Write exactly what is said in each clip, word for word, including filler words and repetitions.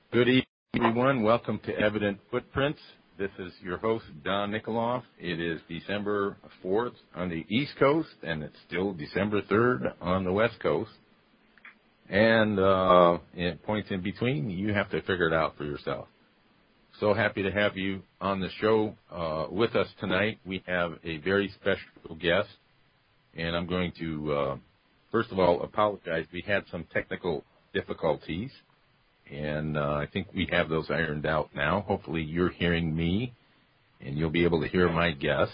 Good evening, everyone. Welcome to Evident Footprints. This is your host, Don Nikoloff. It is December fourth on the East Coast, and it's still December third on the West Coast. And uh, in points in between, you have to figure it out for yourself. So happy to have you on the show uh, with us tonight. We have a very special guest, and I'm going to, uh, first of all, apologize. We had some technical difficulties. And uh, I think we have those ironed out now. Hopefully you're hearing me, and you'll be able to hear my guest.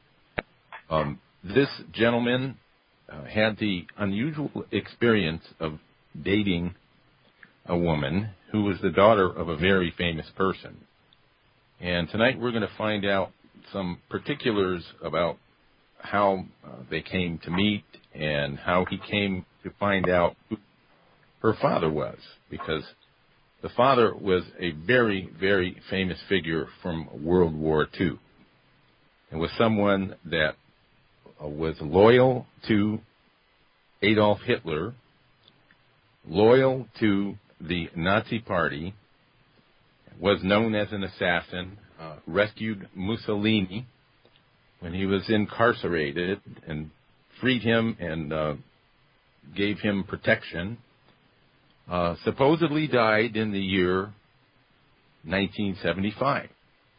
Um, this gentleman uh, had the unusual experience of dating a woman who was the daughter of a very famous person. And tonight we're going to find out some particulars about how uh, they came to meet and how he came to find out who her father was, because the father was a very, very famous figure from World War Two. And was someone that uh, was loyal to Adolf Hitler, loyal to the Nazi Party, was known as an assassin, uh, rescued Mussolini when he was incarcerated and freed him and uh, gave him protection. Uh, supposedly died in the year nineteen seventy-five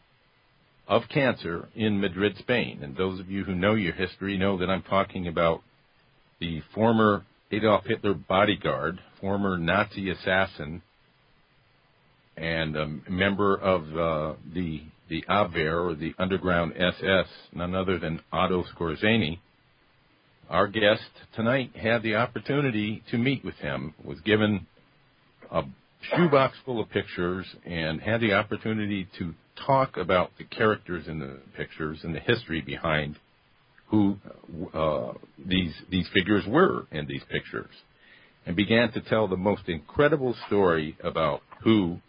of cancer in Madrid, Spain. And those of you who know your history know that I'm talking about the former Adolf Hitler bodyguard, former Nazi assassin, and a member of uh, the the Abwehr, or the underground S S, none other than Otto Skorzeny. Our guest tonight had the opportunity to meet with him, was given a shoebox full of pictures, and had the opportunity to talk about the characters in the pictures and the history behind who uh, these these figures were in these pictures, and began to tell the most incredible story about who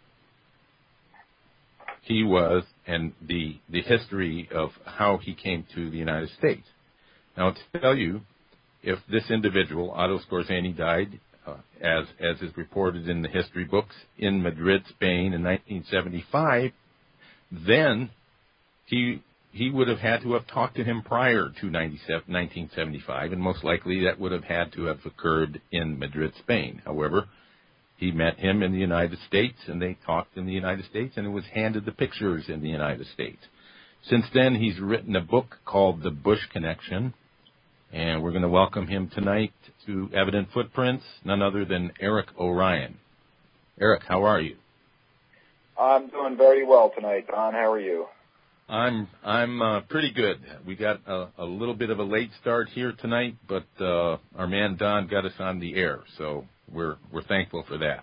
he was and the the history of how he came to the United States. Now, to tell you, if this individual, Otto Skorzeny, died Uh, as as is reported in the history books, in Madrid, Spain in nineteen seventy-five, then he he would have had to have talked to him prior to nineteen seventy-five, and most likely that would have had to have occurred in Madrid, Spain. However, he met him in the United States, and they talked in the United States, and it was handed the pictures in the United States. Since then, he's written a book called The Bush Connection, and we're going to welcome him tonight to Evident Footprints, none other than Eric O'Ryan. Eric, how are you? I'm doing very well tonight, Don. How are you? I'm I'm uh, pretty good. We got a, a little bit of a late start here tonight, but uh, our man Don got us on the air, so we're we're thankful for that.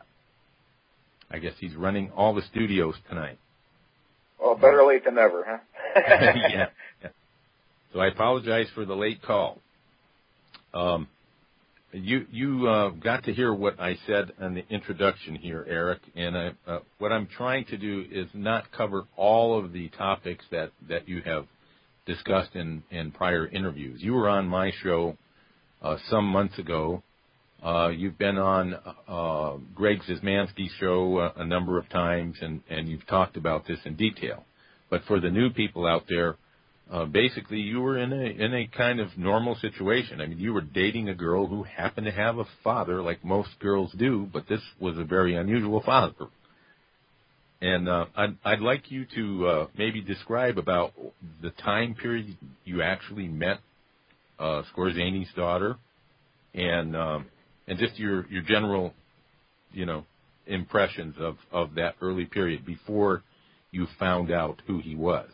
I guess he's running all the studios tonight. Well, better late than never, huh? yeah, yeah. So I apologize for the late call. Um, you you uh, got to hear what I said in the introduction here, Eric, and I, uh, what I'm trying to do is not cover all of the topics that, that you have discussed in, in prior interviews. You were on my show uh, some months ago. Uh, you've been on uh, Greg Zismansky's show uh, a number of times, and, and you've talked about this in detail. But for the new people out there, Uh, basically, you were in a in a kind of normal situation. I mean, you were dating a girl who happened to have a father, like most girls do, but this was a very unusual father. And uh, I'd, I'd like you to uh, maybe describe about the time period you actually met uh, Skorzeny's daughter, and um, and just your your general, you know, impressions of, of that early period before you found out who he was.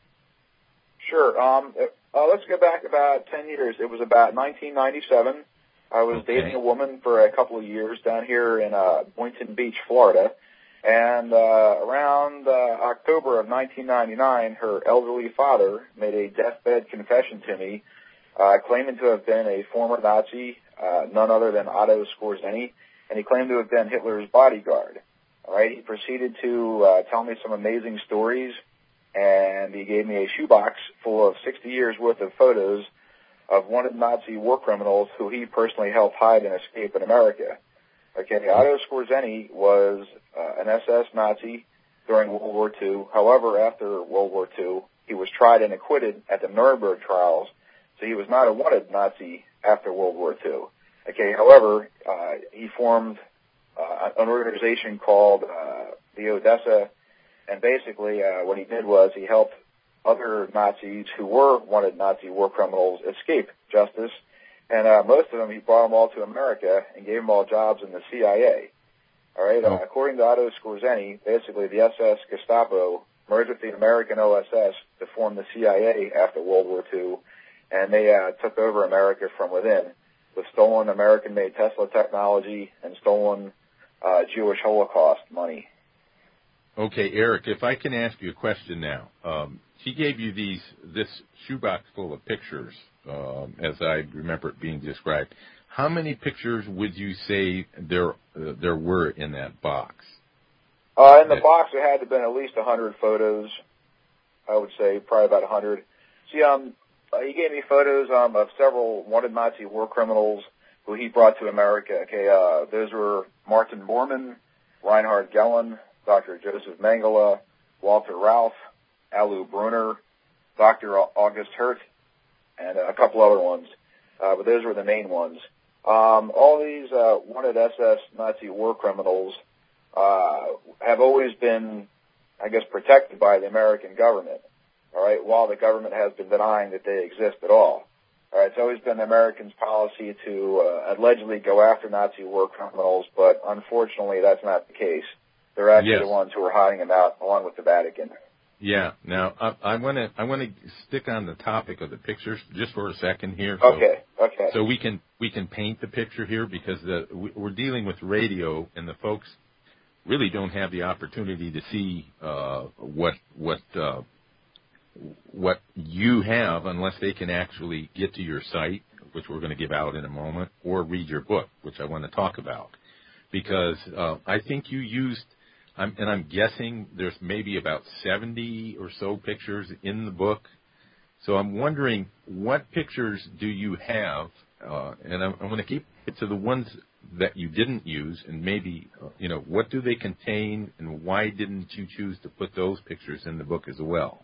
Sure. Um, uh, let's go back about ten years. It was about nineteen ninety-seven. I was okay. dating a woman for a couple of years down here in uh, Boynton Beach, Florida. And uh, around uh, October of nineteen ninety-nine, her elderly father made a deathbed confession to me, uh, claiming to have been a former Nazi, uh, none other than Otto Skorzeny, and he claimed to have been Hitler's bodyguard. All right. He proceeded to uh, tell me some amazing stories, and he gave me a shoebox full of sixty years worth of photos of wanted Nazi war criminals who he personally helped hide and escape in America. Okay, Otto Skorzeny was uh, an S S Nazi during World War Two. However, after World War Two, he was tried and acquitted at the Nuremberg trials, so he was not a wanted Nazi after World War Two. Okay, however, uh, he formed uh, an organization called uh, the Odessa, and basically uh, what he did was he helped other Nazis who were wanted Nazi war criminals escape justice, and uh, most of them he brought them all to America and gave them all jobs in the C I A. All right, uh, according to Otto Skorzeny, basically the S S Gestapo merged with the American O S S to form the C I A after World War Two, and they uh, took over America from within with stolen American-made Tesla technology and stolen uh, Jewish Holocaust money. Okay, Eric, if I can ask you a question now. Um, he gave you these this shoebox full of pictures, um, as I remember it being described. How many pictures would you say there uh, there were in that box? Uh, in the box, there had to have been at least one hundred photos. I would say probably about one hundred. See, um, uh, he gave me photos um, of several wanted Nazi war criminals who he brought to America. Okay, uh, those were Martin Bormann, Reinhard Gehlen, Doctor Joseph Mengele, Walter Ralph, Alu Brunner, Doctor August Hirt, and a couple other ones. Uh, but those were the main ones. Um, all these uh, wanted S S Nazi war criminals uh, have always been, I guess, protected by the American government, all right, while the government has been denying that they exist at all. All right, it's always been the Americans' policy to uh, allegedly go after Nazi war criminals, but unfortunately that's not the case. They're actually Yes. the ones who are hiding them out, along with the Vatican. Yeah. Now, I want to I want to stick on the topic of the pictures just for a second here. So, Okay. Okay. So we can we can paint the picture here because the we're dealing with radio, and the folks really don't have the opportunity to see uh, what what uh, what you have unless they can actually get to your site, which we're going to give out in a moment, or read your book, which I want to talk about, because uh, I think you used. I'm, and I'm guessing there's maybe about seventy or so pictures in the book. So I'm wondering, what pictures do you have? Uh, and I'm, I'm going to keep it to the ones that you didn't use, and maybe, uh, you know, what do they contain, and why didn't you choose to put those pictures in the book as well?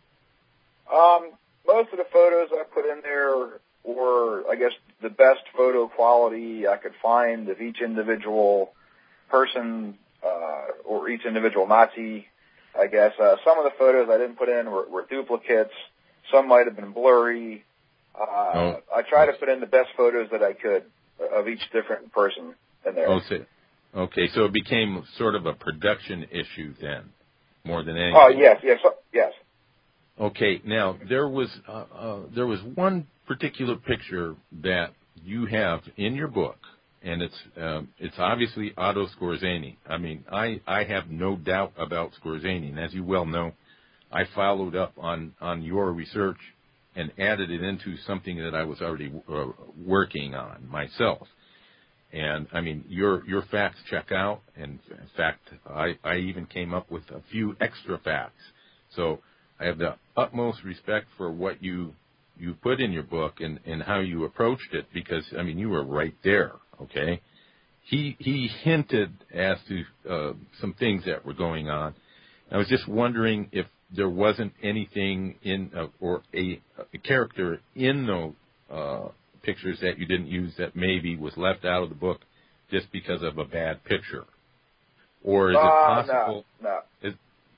Um, most of the photos I put in there were, I guess, the best photo quality I could find of each individual person. Uh, or each individual Nazi, I guess. Uh, some of the photos I didn't put in were, were duplicates. Some might have been blurry. Uh, oh. I tried to put in the best photos that I could of each different person in there. Oh, so, okay, so it became sort of a production issue then, more than anything. Oh, yes, yes, yes. Okay, now, there was uh, uh, there was one particular picture that you have in your book, and it's um, it's obviously Otto Skorzeny. I mean, I, I have no doubt about Skorzeny. And as you well know, I followed up on, on your research and added it into something that I was already uh, working on myself. And, I mean, your your facts check out. And, in fact, I, I even came up with a few extra facts. So I have the utmost respect for what you you put in your book and, and how you approached it because, I mean, you were right there. Okay, he he hinted as to uh, some things that were going on. I was just wondering if there wasn't anything in uh, or a, a character in those uh, pictures that you didn't use that maybe was left out of the book just because of a bad picture, or is uh, it possible? No, no. Is,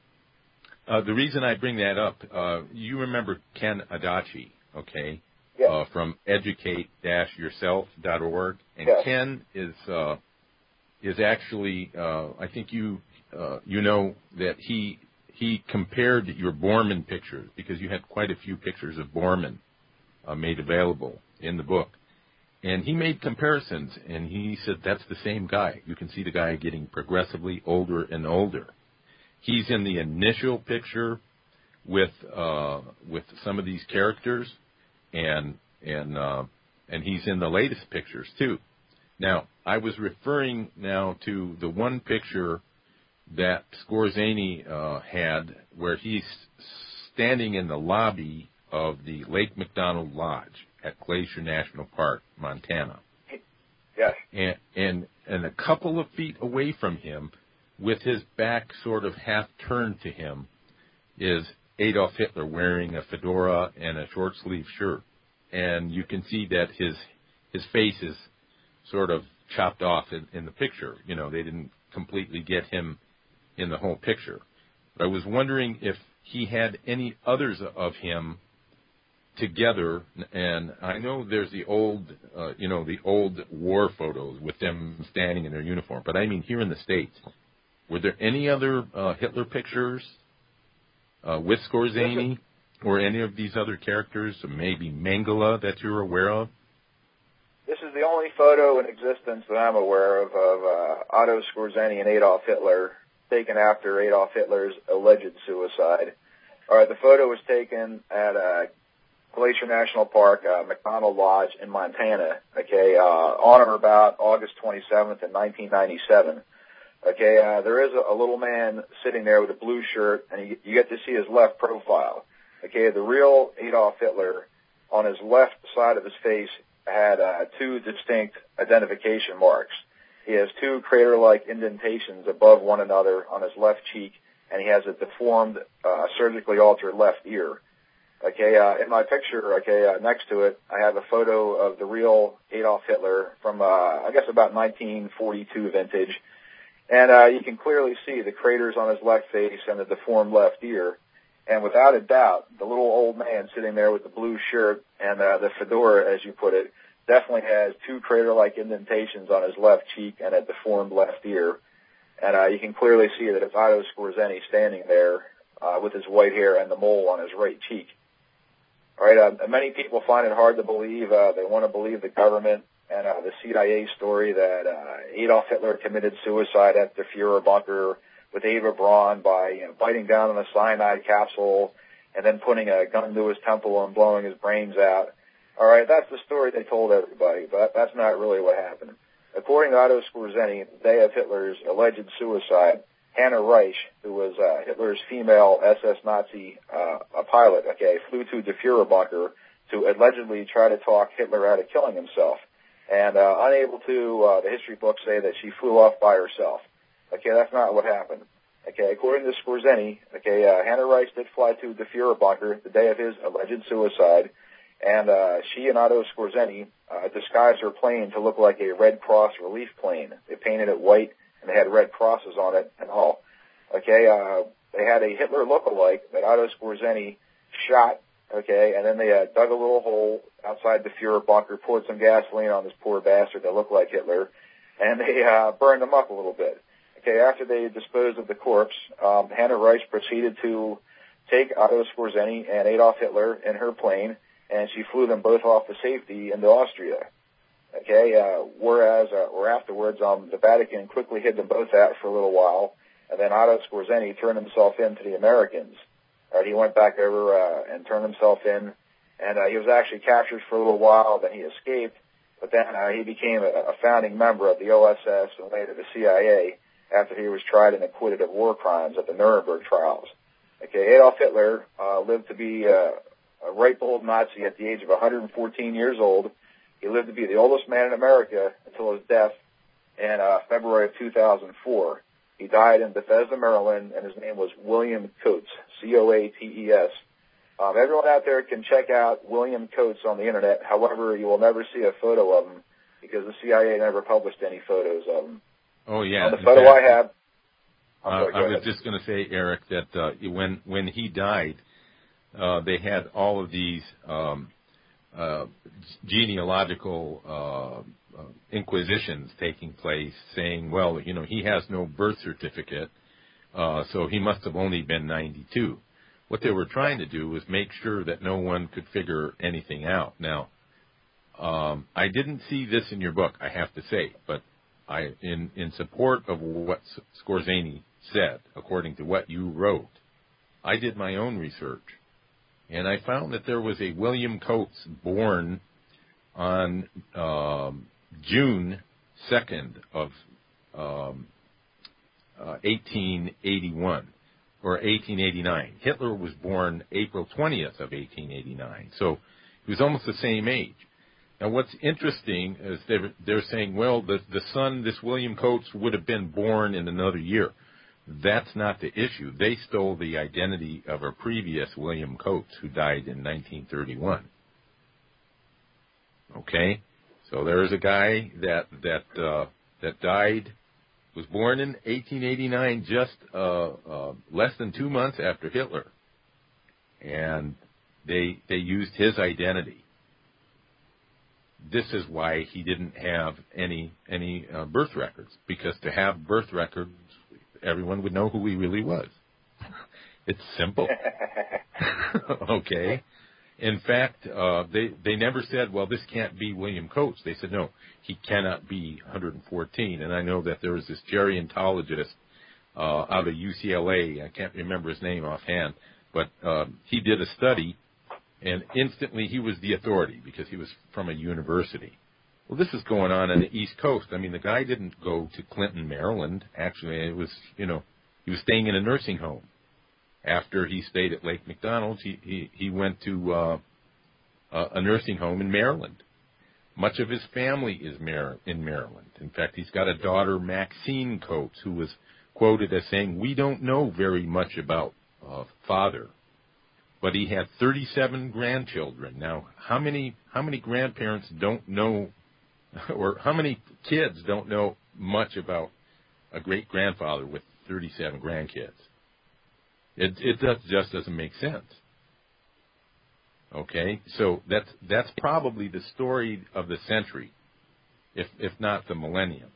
uh, the reason I bring that up, uh, you remember Ken Adachi, okay? Yes. Uh, from educate dash yourself dot org, and yes. Ken is uh, is actually uh, I think you uh, you know that he he compared your Bormann pictures because you had quite a few pictures of Bormann uh, made available in the book, and he made comparisons, and he said that's the same guy. You can see the guy getting progressively older and older. He's in the initial picture with uh, with some of these characters. And and uh, and he's in the latest pictures too. Now I was referring now to the one picture that Skorzeny uh, had, where he's standing in the lobby of the Lake McDonald Lodge at Glacier National Park, Montana. Yes. And and and a couple of feet away from him, with his back sort of half turned to him, is Adolf Hitler wearing a fedora and a short sleeve shirt. And you can see that his his face is sort of chopped off in, in the picture. You know, they didn't completely get him in the whole picture. But I was wondering if he had any others of him together, and I know there's the old, uh, you know, the old war photos with them standing in their uniform, but I mean here in the States, were there any other uh, Hitler pictures uh, with Skorzeny or any of these other characters, maybe Mengele, that you're aware of? This is the only photo in existence that I'm aware of of uh, Otto Skorzeny and Adolf Hitler, taken after Adolf Hitler's alleged suicide. All right, the photo was taken at uh, Glacier National Park, uh, McDonald Lodge in Montana, okay, uh, on or about August twenty-seventh in nineteen ninety-seven. Okay, uh, there is a, a little man sitting there with a blue shirt, and you, you get to see his left profile. Okay, the real Adolf Hitler, on his left side of his face, had uh, two distinct identification marks. He has two crater-like indentations above one another on his left cheek, and he has a deformed, uh, surgically altered left ear. Okay, uh, in my picture, okay, uh, next to it, I have a photo of the real Adolf Hitler from, uh, I guess about nineteen forty-two vintage. And, uh, you can clearly see the craters on his left face and the deformed left ear. And without a doubt, the little old man sitting there with the blue shirt and, uh, the fedora, as you put it, definitely has two crater-like indentations on his left cheek and a deformed left ear. And, uh, you can clearly see that it's Otto Skorzeny standing there, uh, with his white hair and the mole on his right cheek. All right, uh, many people find it hard to believe. Uh, they want to believe the government and uh, the C I A story that uh, Adolf Hitler committed suicide at the Fuhrer bunker with Eva Braun by you know, biting down on a cyanide capsule and then putting a gun to his temple and blowing his brains out. All right, that's the story they told everybody, but that's not really what happened. According to Otto Skorzeny, the day of Hitler's alleged suicide, Hannah Reich, who was uh, Hitler's female S S Nazi uh, a pilot, okay, flew to the Fuhrer bunker to allegedly try to talk Hitler out of killing himself. And uh, unable to, uh, the history books say that she flew off by herself. Okay, that's not what happened. Okay, according to Skorzeny, okay, uh, Hannah Reich did fly to the Fuhrer bunker the day of his alleged suicide, and uh, she and Otto Skorzeny uh, disguised her plane to look like a Red Cross relief plane. They painted it white, and they had red crosses on it and all. Okay, uh, they had a Hitler look-alike that Otto Skorzeny shot, okay, and then they uh, dug a little hole outside the Fuhrer bunker, poured some gasoline on this poor bastard that looked like Hitler, and they uh, burned him up a little bit. Okay, after they disposed of the corpse, um, Hannah Reich proceeded to take Otto Skorzeny and Adolf Hitler in her plane, and she flew them both off to safety into Austria. Okay, uh, whereas, uh, or afterwards, um, the Vatican quickly hid them both out for a little while, and then Otto Skorzeny turned himself in to the Americans. Right, he went back over uh, and turned himself in, and uh, he was actually captured for a little while, then he escaped, but then uh, he became a, a founding member of the O S S and later the C I A after he was tried and acquitted of war crimes at the Nuremberg trials. Okay, Adolf Hitler uh, lived to be uh, a ripe old Nazi at the age of one hundred fourteen years old. He lived to be the oldest man in America until his death in uh, February of two thousand four. He died in Bethesda, Maryland, and his name was William Coates, C O A T E S. Um, everyone out there can check out William Coates on the Internet. However, you will never see a photo of him because the C I A never published any photos of him. Oh, yeah. On the photo fact, I have... Uh, sorry, I was just going to say, Eric, that uh, when, when he died, uh, they had all of these um, uh, genealogical uh Uh, inquisitions taking place, saying, well, you know, he has no birth certificate, uh, so he must have only been ninety-two. What they were trying to do was make sure that no one could figure anything out. Now, um, I didn't see this in your book, I have to say, but I, in, in support of what Skorzeny said, according to what you wrote, I did my own research, and I found that there was a William Coates born on um, June second of um, uh, eighteen eighty-one, or eighteen eighty-nine. Hitler was born April twentieth of eighteen eighty-nine, so he was almost the same age. Now, what's interesting is they're, they're saying, well, the, the son, this William Coates, would have been born in another year. That's not the issue. They stole the identity of a previous William Coates who died in nineteen thirty-one. Okay? So there's a guy that that uh, that died, was born in eighteen eighty-nine, just uh, uh, less than two months after Hitler. And they they used his identity. This is why he didn't have any any uh, birth records, because to have birth records, everyone would know who he really was. It's simple. Okay. In fact, uh, they they never said, well, this can't be William Coates. They said, no, he cannot be one hundred fourteen. And I know that there was this gerontologist uh, out of U C L A. I can't remember his name offhand, but uh, he did a study, and instantly he was the authority because he was from a university. Well, this is going on on the East Coast. I mean, the guy didn't go to Clinton, Maryland. Actually, it was, you know, he was staying in a nursing home. After he stayed at Lake McDonald, he, he, he went to uh, a nursing home in Maryland. Much of his family is Mar- in Maryland. In fact, he's got a daughter, Maxine Coates, who was quoted as saying, we don't know very much about uh, father, but he had thirty-seven grandchildren. Now, how many how many grandparents don't know, or how many kids don't know much about a great-grandfather with thirty-seven grandkids? It, it does, just doesn't make sense. Okay, so that's that's probably the story of the century, if if not the millennium.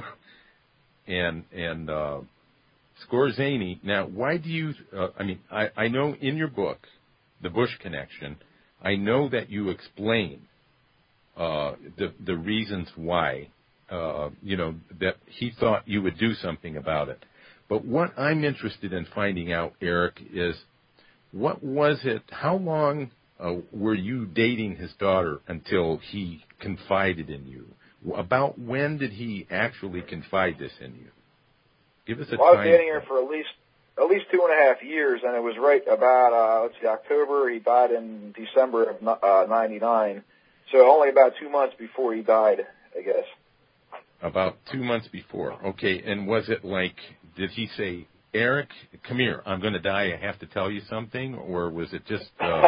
and and uh, Skorzeny. Now, why do you? Uh, I mean, I, I know in your book, The Bush Connection, I know that you explain uh, the the reasons why. Uh, you know, that he thought you would do something about it. But what I'm interested in finding out, Eric, is what was it? How long uh, were you dating his daughter until he confided in you? About when did he actually confide this in you? Give us a well, time. I was dating her for at least at least two and a half years, and it was right about uh, let's see, October. He died in December of uh, ninety-nine, so only about two months before he died, I guess. About two months before. Okay, and was it like, did he say, Eric, come here, I'm going to die, I have to tell you something? Or was it just, uh,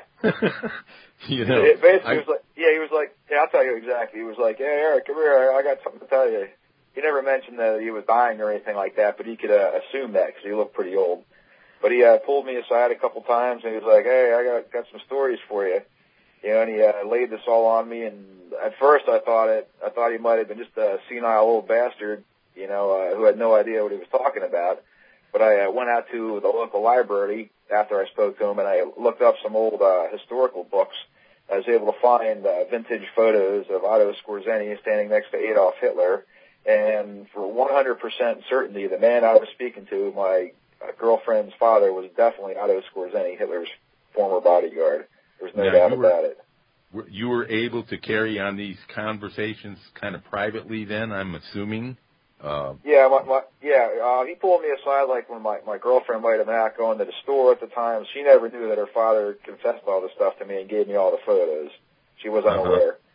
you know. It basically, I, he was like, yeah, he was like, yeah, I'll tell you exactly. He was like, hey, Eric, come here, I got something to tell you. He never mentioned that he was dying or anything like that, but he could uh, assume that because he looked pretty old. But he uh, pulled me aside a couple times, and he was like, hey, I got got some stories for you. You know, and he uh, laid this all on me, and at first I thought it, I thought he might have been just a senile old bastard, you know, uh, who had no idea what he was talking about. But I uh, went out to the local library after I spoke to him, and I looked up some old uh, historical books. I was able to find uh, vintage photos of Otto Skorzeny standing next to Adolf Hitler, and for one hundred percent certainty, the man I was speaking to, my uh, girlfriend's father, was definitely Otto Skorzeny, Hitler's former bodyguard. There's no now doubt were, about it. You were able to carry on these conversations kind of privately then, I'm assuming? Uh, yeah, my, my, yeah. Uh, he pulled me aside like when my, my girlfriend might have been out going to the store at the time. She never knew that her father confessed all this stuff to me and gave me all the photos. She was unaware. Uh-huh.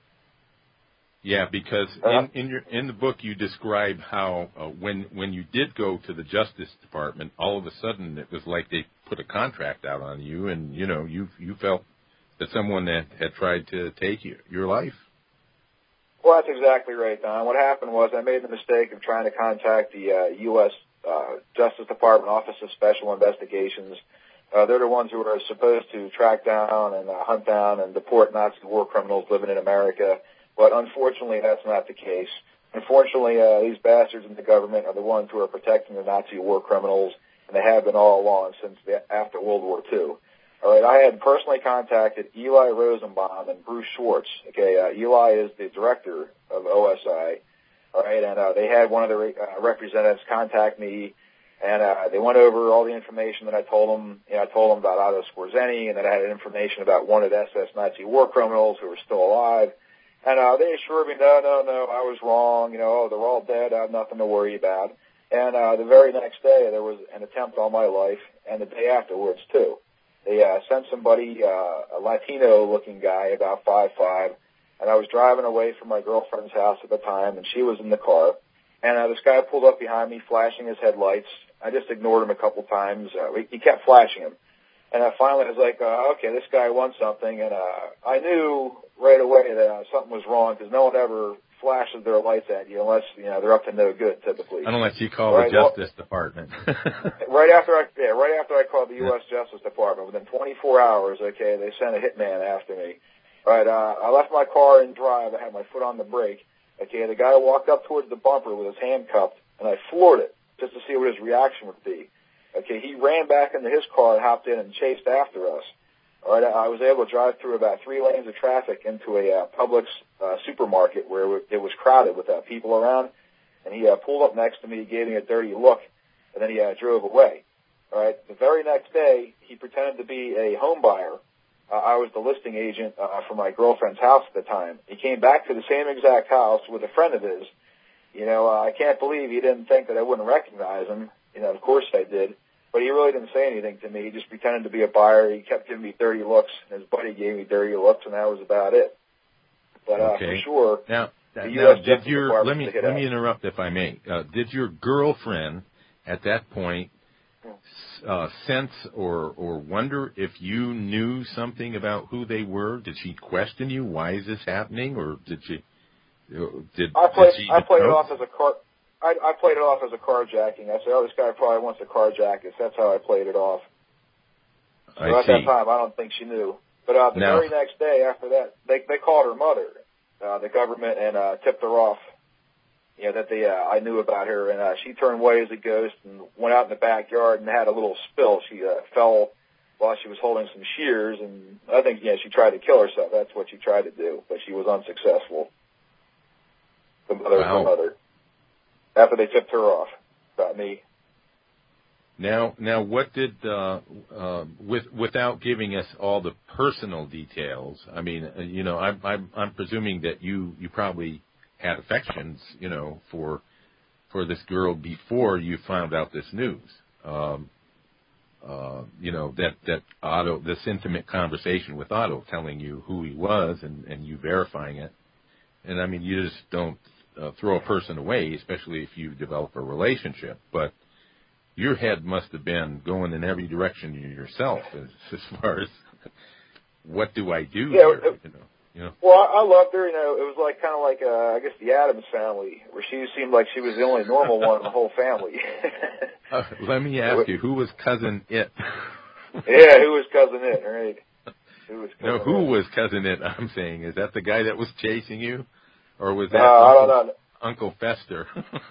Yeah, because uh-huh. in, in your in the book you describe how uh, when when you did go to the Justice Department, all of a sudden it was like they put a contract out on you, and you know you you felt that someone that had tried to take you, your life. Well, that's exactly right, Don. What happened was I made the mistake of trying to contact the uh, U S Uh, Justice Department Office of Special Investigations. Uh, they're the ones who are supposed to track down and uh, hunt down and deport Nazi war criminals living in America. But unfortunately, that's not the case. Unfortunately, uh, these bastards in the government are the ones who are protecting the Nazi war criminals, and they have been all along since the, after World War Two. All right, I had personally contacted Eli Rosenbaum and Bruce Schwartz. Okay, uh, Eli is the director of O S I. All right, and uh, they had one of the re- uh, representatives contact me, and uh, they went over all the information that I told them. You know, I told them about Otto Skorzeny, and that I had information about wanted S S Nazi war criminals who were still alive. And uh, they assured me, no, no, no, I was wrong. You know, oh, they're all dead. I have nothing to worry about. And uh, the very next day, there was an attempt on my life, and the day afterwards, too. They uh, sent somebody, uh, a Latino-looking guy, about five five, and I was driving away from my girlfriend's house at the time, and she was in the car. And uh, this guy pulled up behind me, flashing his headlights. I just ignored him a couple times. Uh, he kept flashing them. And I finally was like, uh, okay, this guy wants something. And uh, I knew right away that uh, something was wrong because no one ever flashes their lights at you unless, you know, they're up to no good, typically. Unless you call right? the Justice well, Department. right after I, yeah, right after I called the U S Yeah. Justice Department, within twenty-four hours, okay, they sent a hitman after me. All right, uh, I left my car in drive. I had my foot on the brake. Okay, the guy walked up towards the bumper with his hand cupped, and I floored it just to see what his reaction would be. Okay, he ran back into his car and hopped in and chased after us. All right, I was able to drive through about three lanes of traffic into a uh, Publix uh, supermarket where it was crowded with uh, people around, and he uh, pulled up next to me, gave me a dirty look, and then he uh, drove away. All right, the very next day, he pretended to be a home buyer. Uh, I was the listing agent uh, for my girlfriend's house at the time. He came back to the same exact house with a friend of his. You know, uh, I can't believe he didn't think that I wouldn't recognize him. You know, of course I did. But he really didn't say anything to me. He just pretended to be a buyer. He kept giving me dirty looks, and his buddy gave me dirty looks, and that was about it. But uh, okay. for sure, now, the now U S did your let me let out. me interrupt if I may. Uh, did your girlfriend at that point uh, sense or or wonder if you knew something about who they were? Did she question you? Why is this happening? Or did she? Did, I played, did she I played it know? off as a car. I, I played it off as a carjacking. I said, "Oh, this guy probably wants to carjack us." That's how I played it off. So I at see. that time, I don't think she knew. But uh, the now, very next day after that, they they called her mother, uh, the government, and uh, tipped her off. You know that they uh, I knew about her, and uh, she turned white as a ghost and went out in the backyard and had a little spill. She uh, fell while she was holding some shears, and I think yeah she tried to kill herself. That's what she tried to do, but she was unsuccessful. The mother, wow. the mother. After they tipped her off about me. Now, now, what did uh, uh, with without giving us all the personal details? I mean, uh, you know, I'm, I'm I'm presuming that you you probably had affections, you know, for for this girl before you found out this news. Um, uh, you know, that that Otto, this intimate conversation with Otto, telling you who he was and, and you verifying it. And I mean, you just don't uh, throw a person away, especially if you develop a relationship. But your head must have been going in every direction yourself, as, as far as what do I do yeah, here? It, you know, you know. Well, I, I loved her. You know, it was like kind of like uh, I guess the Addams Family, where she seemed like she was the only normal one in the whole family. uh, let me ask you, who was cousin It? Yeah, who was cousin It? Right. Who was cousin no, who it? was cousin It? I'm saying, is that the guy that was chasing you, or was that uh, Uncle, I don't know. Uncle Fester?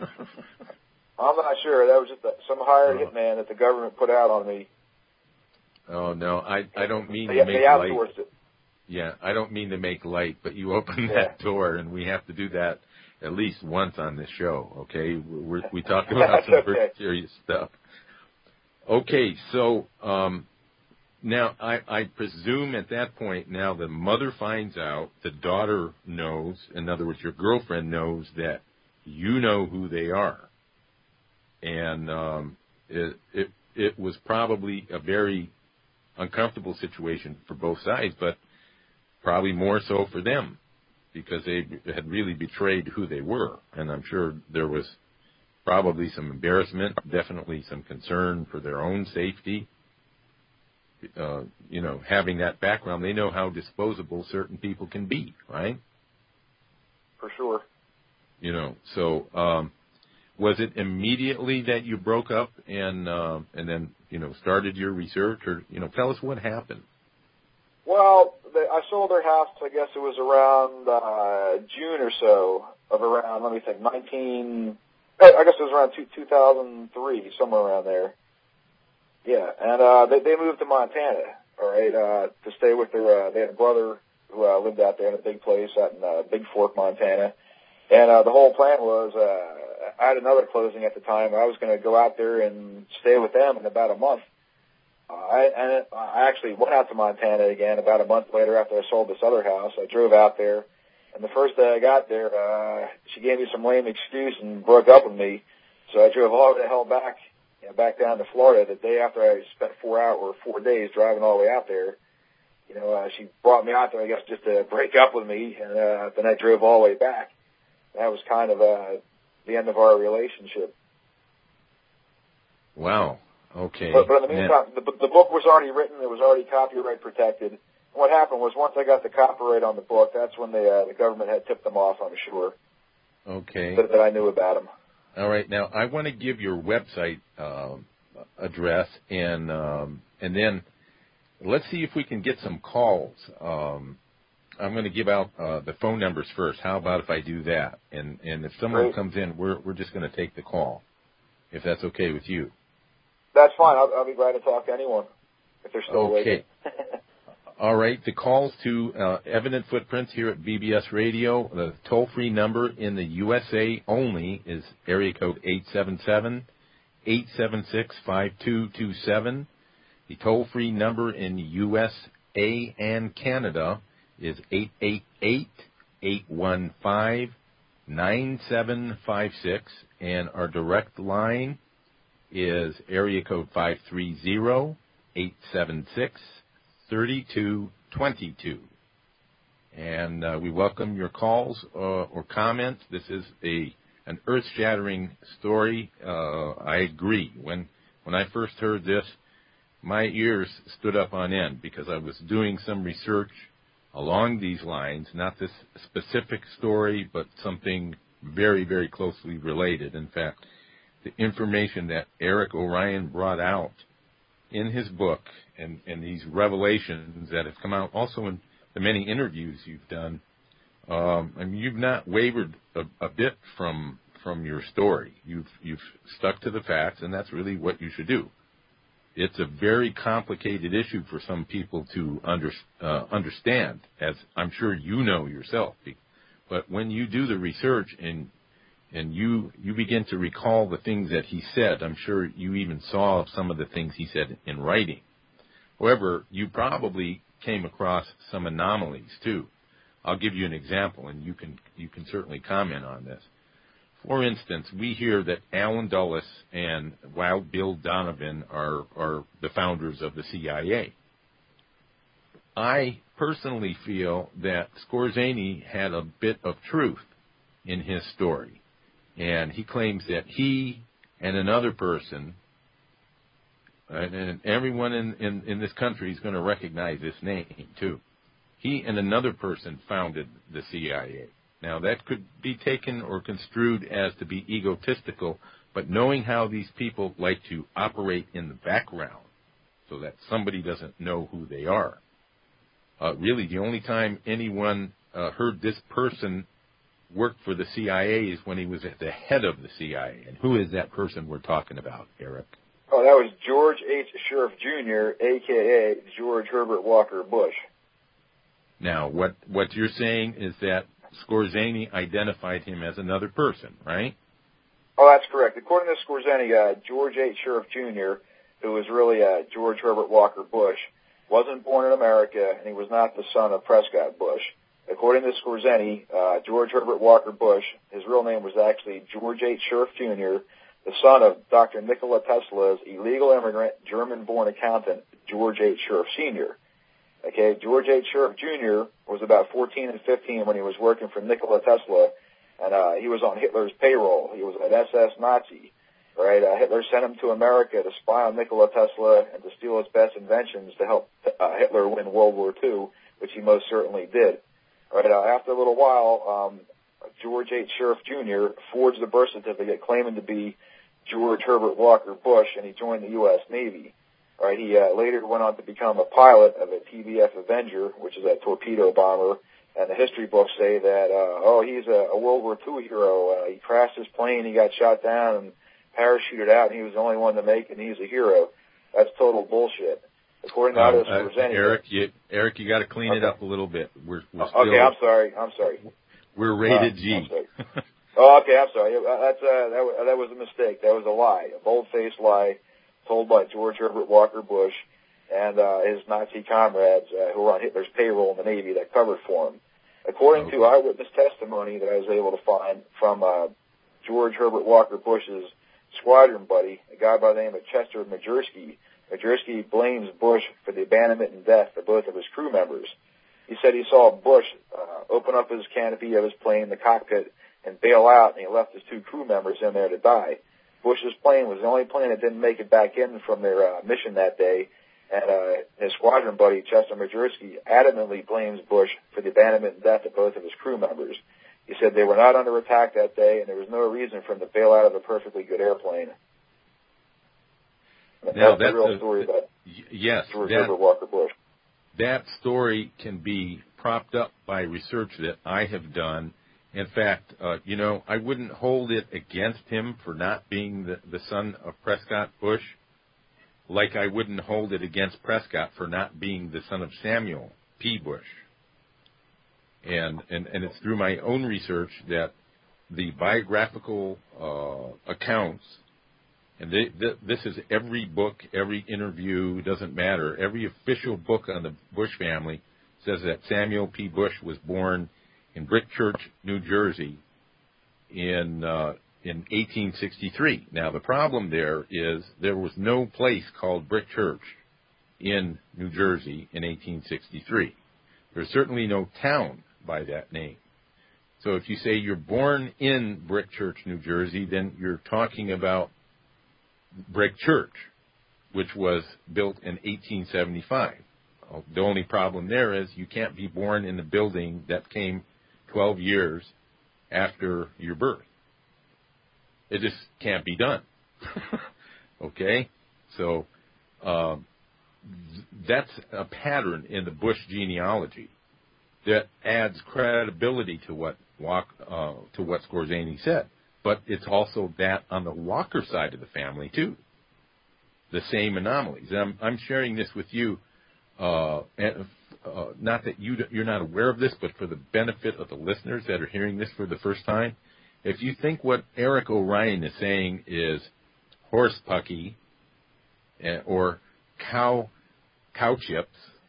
I'm not sure. That was just a, some hired oh. hitman that the government put out on me. Oh no, I I don't mean they, to make they light. outsourced it. Yeah, I don't mean to make light, but you opened yeah. that door, and we have to do that at least once on this show. Okay, We're, we talk about some okay. pretty serious stuff. Okay, so um, now I, I presume at that point, now the mother finds out, the daughter knows. In other words, your girlfriend knows that you know who they are. And um, it, it it was probably a very uncomfortable situation for both sides, but probably more so for them because they had really betrayed who they were. And I'm sure there was probably some embarrassment, definitely some concern for their own safety. Uh, you know, having that background, they know how disposable certain people can be, right? For sure. You know, so... Um, was it immediately that you broke up and uh, and then you know started your research, or you know tell us what happened? Well, they, I sold their house. I guess it was around uh, June or so of around. Let me think. Nineteen. I guess it was around two, two thousand three, somewhere around there. Yeah, and uh, they they moved to Montana. All right, uh, to stay with their. Uh, they had a brother who uh, lived out there in a big place out in uh, Big Fork, Montana, and uh, the whole plan was. Uh, I had another closing at the time. I was going to go out there and stay with them in about a month. Uh, I, and I actually went out to Montana again about a month later after I sold this other house. I drove out there, and the first day I got there, uh, she gave me some lame excuse and broke up with me. So I drove all the hell back, you know, back down to Florida the day after I spent four hours or four days driving all the way out there. you know, uh, she brought me out there, I guess, just to break up with me, and uh, then I drove all the way back. That was kind of uh, the end of our relationship. Wow. Okay. But, but in the meantime, the, the book was already written. It was already copyright protected. And what happened was once I got the copyright on the book, that's when the, uh, the government had tipped them off, I'm sure. Okay. That, that I knew about them. All right. Now, I want to give your website uh, address, and um, and then let's see if we can get some calls. Um, I'm going to give out uh, the phone numbers first. How about if I do that? And and if someone Great. comes in, we're we're just going to take the call, if that's okay with you. That's fine. I'll, I'll be glad to talk to anyone if they're still Okay. awake. All right. The calls to uh, Evident Footprints here at B B S Radio, the toll-free number in the U S A only is area code eight seven seven, eight seven six, five two two seven. The toll-free number in U S A and Canada is eight eight eight, eight one five, nine seven five six. And our direct line is area code five three zero, eight seven six, thirty-two twenty-two. And uh, we welcome your calls uh, or comments. This is a an earth-shattering story. Uh, I agree. When when I first heard this, my ears stood up on end because I was doing some research along these lines, not this specific story, but something very, very closely related. In fact, the information that Eric Orion brought out in his book and, and these revelations that have come out also in the many interviews you've done, um, I mean, you've not wavered a, a bit from from your story. You've you've stuck to the facts, and that's really what you should do. It's a very complicated issue for some people to under, uh, understand, as I'm sure you know yourself. But when you do the research and and you you begin to recall the things that he said, I'm sure you even saw some of the things he said in writing. However, you probably came across some anomalies too. I'll give you an example, and you can you can certainly comment on this. For instance, we hear that Alan Dulles and Wild Bill Donovan are, are the founders of the C I A. I personally feel that Skorzeny had a bit of truth in his story. And he claims that he and another person, and everyone in, in, in this country is going to recognize this name too, he and another person founded the C I A. Now, that could be taken or construed as to be egotistical, but knowing how these people like to operate in the background so that somebody doesn't know who they are, uh, really the only time anyone uh, heard this person work for the C I A is when he was at the head of the C I A. And who is that person we're talking about, Eric? Oh, that was George H. Sheriff Junior, a k a. George Herbert Walker Bush. Now, what, what you're saying is that Skorzeny identified him as another person, right? Oh, that's correct. According to Skorzeny, uh, George H. Sheriff Junior, who was really uh, George Herbert Walker Bush, wasn't born in America, and he was not the son of Prescott Bush. According to Skorzeny, uh, George Herbert Walker Bush, his real name was actually George H. Sheriff Junior, the son of Doctor Nikola Tesla's illegal immigrant, German-born accountant, George H. Sheriff Senior Okay, George H. Sheriff Junior was about fourteen and fifteen when he was working for Nikola Tesla, and uh, he was on Hitler's payroll. He was an S S Nazi, right? Uh, Hitler sent him to America to spy on Nikola Tesla and to steal his best inventions to help uh, Hitler win World War Two, which he most certainly did. Right, uh, after a little while, um, George H. Sheriff Junior forged the birth certificate claiming to be George Herbert Walker Bush, and he joined the U S Navy. Right, he uh, later went on to become a pilot of a T V F Avenger, which is a torpedo bomber, and the history books say that, uh, oh, he's a, a World War Two hero. Uh, he crashed his plane, he got shot down and parachuted out, and he was the only one to make it, and he's a hero. That's total bullshit. According to uh, others, uh, Eric, you, Eric, you got to clean okay. it up a little bit. We're, we're still, okay, I'm sorry. I'm sorry. We're rated uh, G. oh, okay, I'm sorry. Uh, that's uh, that, that was a mistake. That was a lie, a bold-faced lie told by George Herbert Walker Bush and uh, his Nazi comrades uh, who were on Hitler's payroll in the Navy that covered for him. According okay. to eyewitness testimony that I was able to find from uh, George Herbert Walker Bush's squadron buddy, a guy by the name of Chester Majersky, Majersky blames Bush for the abandonment and death of both of his crew members. He said he saw Bush uh, open up his canopy of his plane in the cockpit and bail out, and he left his two crew members in there to die. Bush's plane was the only plane that didn't make it back in from their uh, mission that day, and uh, his squadron buddy, Chester Majersky, adamantly blames Bush for the abandonment and death of both of his crew members. He said they were not under attack that day, and there was no reason for him to bail out of a perfectly good airplane. And now, that's, that's the real a, story about yes, George that, Herbert Walker Bush. That story can be propped up by research that I have done. In fact, uh, you know, I wouldn't hold it against him for not being the, the son of Prescott Bush, like I wouldn't hold it against Prescott for not being the son of Samuel P. Bush. And, and, and it's through my own research that the biographical uh, accounts, and they, th- this is every book, every interview, it doesn't matter, every official book on the Bush family says that Samuel P. Bush was born in Brick Church, New Jersey, in uh, in eighteen sixty-three. Now, the problem there is there was no place called Brick Church in New Jersey in eighteen sixty-three. There's certainly no town by that name. So if you say you're born in Brick Church, New Jersey, then you're talking about Brick Church, which was built in eighteen seventy-five. The only problem there is you can't be born in a building that came twelve years after your birth. It just can't be done. Okay? So um, that's a pattern in the Bush genealogy that adds credibility to what Walk, uh, to what Skorzeny said. But it's also that on the Walker side of the family, too. The same anomalies. And I'm, I'm sharing this with you, uh, and, uh, not that you, you're not aware of this, but for the benefit of the listeners that are hearing this for the first time. If you think what Eric O'Ryan is saying is horse pucky uh, or cow cow chips,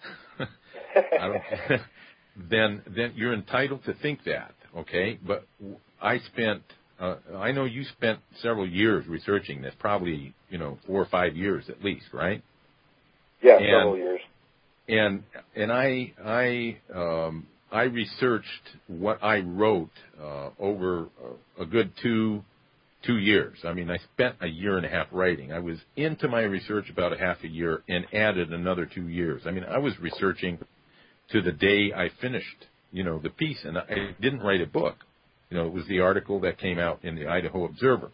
I don't, then then you're entitled to think that, okay? But I spent, uh, I know you spent several years researching this, probably, you know, four or five years at least, right? Yeah, and, several years. And and I I um, I researched what I wrote uh, over a good two two years. I mean, I spent a year and a half writing. I was into my research about a half a year and added another two years. I mean, I was researching to the day I finished, you know, the piece, and I didn't write a book. You know, it was the article that came out in the Idaho Observer.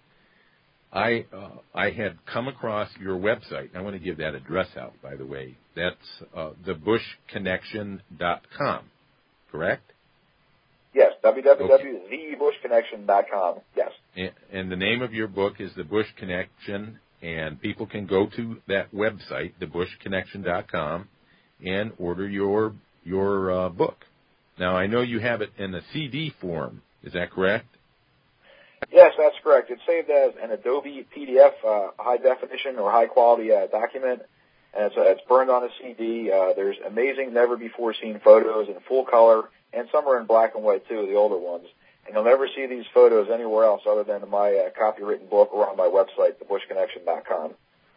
I uh, I had come across your website. I want to give that address out, by the way. That's uh, the bush connection dot com, correct? Yes, w w w dot the bush connection dot com, yes. And, and the name of your book is The Bush Connection, and people can go to that website, the bush connection dot com, and order your your uh, book. Now, I know you have it in a C D form. Is that correct? Yes, that's correct. It's saved as an Adobe P D F, uh, high definition or high quality uh, document, and it's, uh, it's burned on a C D. Uh, there's amazing, never before seen photos in full color, and some are in black and white too, the older ones. And you'll never see these photos anywhere else other than in my uh, copywritten book or on my website, the bush connection dot com.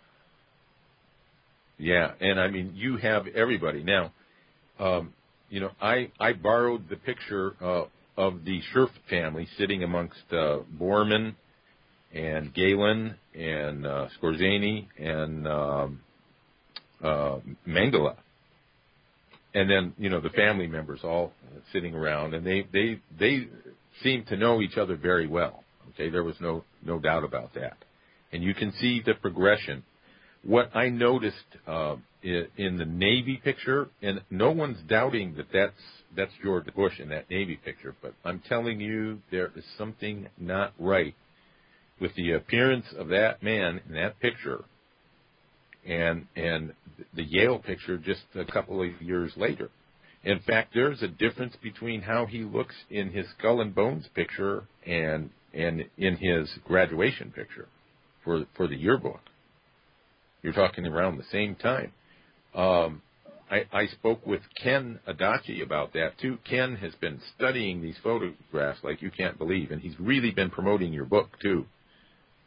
Yeah, and I mean, you have everybody. Now, um, you know, I, I borrowed the picture uh, of the Scherf family sitting amongst uh, Borman and Galen and uh, Skorzeny and um, uh, Mengele. And then, you know, the family members all sitting around, and they, they, they seemed to know each other very well. Okay, there was no, no doubt about that. And you can see the progression. What I noticed uh, in the Navy picture, and no one's doubting that that's, that's George Bush in that Navy picture, but I'm telling you there is something not right with the appearance of that man in that picture and and the Yale picture just a couple of years later. In fact, there's a difference between how he looks in his Skull and Bones picture and and in his graduation picture for for the yearbook. You're talking around the same time. Um, I, I spoke with Ken Adachi about that, too. Ken has been studying these photographs like you can't believe, and he's really been promoting your book, too.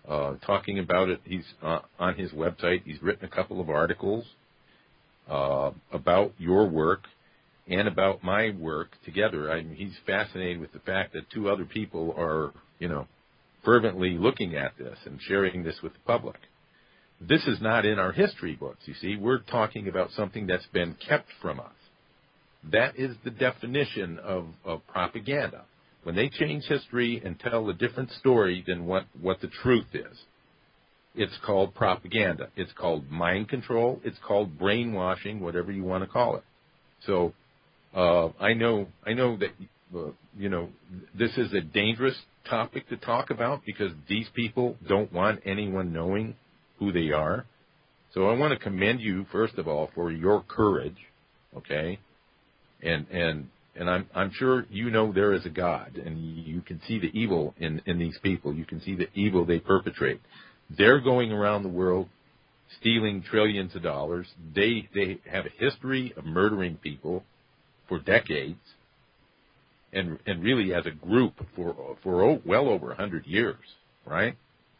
uh, talking about it. He's uh, on his website. He's written a couple of articles uh, about your work and about my work together. I mean, he's fascinated with the fact that two other people are, you know, fervently looking at this and sharing this with the public. This is not in our history books, you see. We're talking about something that's been kept from us. That is the definition of, of propaganda. When they change history and tell a different story than what, what the truth is, it's called propaganda. It's called mind control. It's called brainwashing, whatever you want to call it. So uh, I know I know that, uh, you know, this is a dangerous topic to talk about because these people don't want anyone knowing who they are. So I want to commend you, first of all, for your courage, okay? And and and I'm I'm sure you know there is a God, and you can see the evil in, in these people. You can see the evil they perpetrate. They're going around the world stealing trillions of dollars. They they have a history of murdering people for decades, and and really as a group for for oh, well over a hundred years, right?